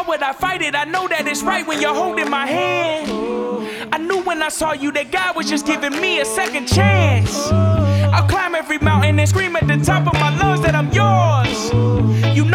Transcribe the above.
Why would I fight it? I know that it's right when you're holding my hand. I knew when I saw you that God was just giving me a second chance. I'll climb every mountain and scream at the top of my lungs that I'm yours. You